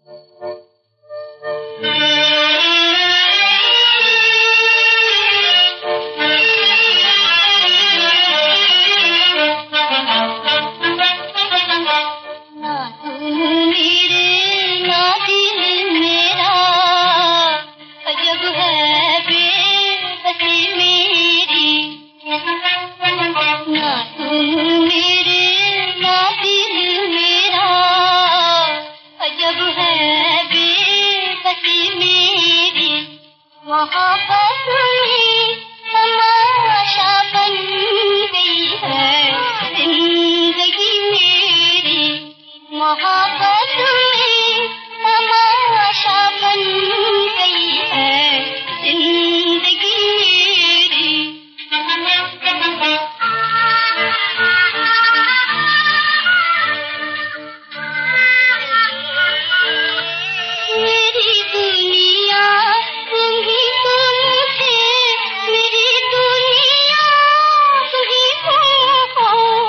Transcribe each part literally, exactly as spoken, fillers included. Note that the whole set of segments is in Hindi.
मोहब्बत में तमाशा बन गई है जिंदगी मेरी, मोहब्बत में तमाशा बन गई है जिंदगी मेरी। मेरी दुनिया तुम ही तुम थे, मेरी दुनिया तुम ही तुम हो।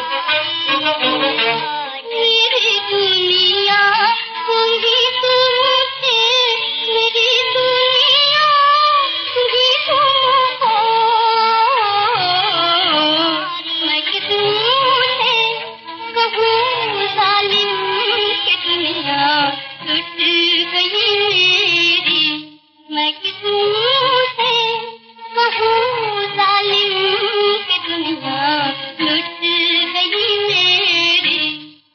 मेरी दुनिया तुम ही तुम थे, मेरी दुनिया तुम ही तुम हो। मैं कितने कहूँ जालिम कि दुनिया लुट गई मेरी, मैं कितने कहूँ जालिम कि दुनिया लुट गई मेरी।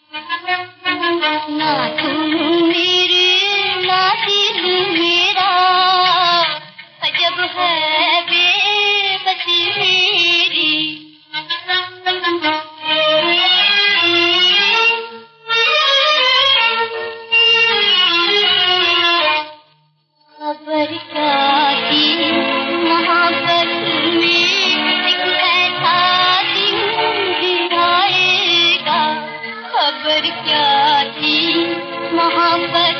ना तुम मेरे ना दिल मेरा, अजब है बेबसी मेरी। खबर क्या थी मोहब्बत में एक ऐसा दिन भी आएगा, खबर क्या थी मोहब्बत